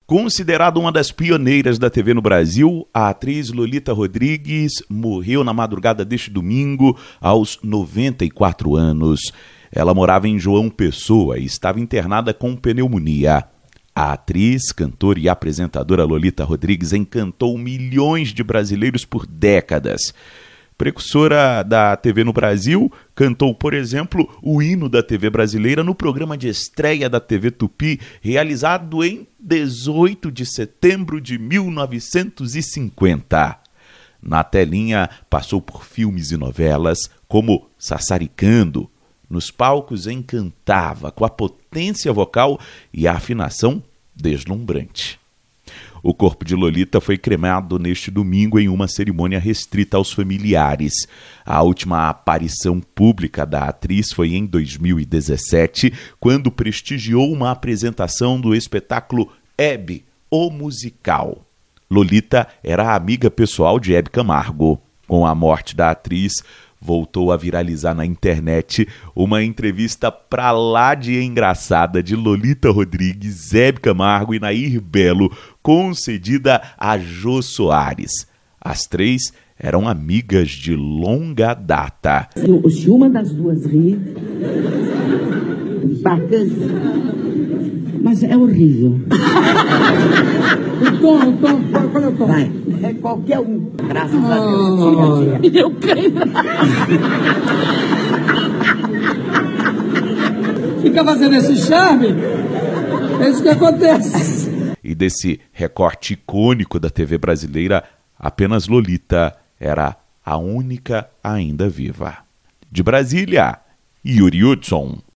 Considerada uma das pioneiras da TV no Brasil, a atriz Lolita Rodrigues morreu na madrugada deste domingo, aos 94 anos. Ela morava em João Pessoa e estava internada com pneumonia. A atriz, cantora e apresentadora Lolita Rodrigues encantou milhões de brasileiros por décadas. Precursora da TV no Brasil, cantou, por exemplo, o hino da TV brasileira no programa de estreia da TV Tupi, realizado em 18 de setembro de 1950. Na telinha, passou por filmes e novelas, como Sassaricando. Nos palcos, encantava com a potência vocal e a afinação deslumbrante. O corpo de Lolita foi cremado neste domingo em uma cerimônia restrita aos familiares. A última aparição pública da atriz foi em 2017, quando prestigiou uma apresentação do espetáculo Hebe, o musical. Lolita era amiga pessoal de Hebe Camargo. Com a morte da atriz, voltou a viralizar na internet uma entrevista pra lá de engraçada de Lolita Rodrigues, Hebe Camargo e Nair Belo, concedida a Jô Soares. As três eram amigas de longa data. Se uma das duas rir, bacana, mas é horrível. O tom, qual é o tom? Vai, é qualquer um. Graças a Deus. Eu creio. Fica fazendo esse charme? É isso que acontece. E desse recorte icônico da TV brasileira, apenas Lolita era a única ainda viva. De Brasília, Yuri Hudson.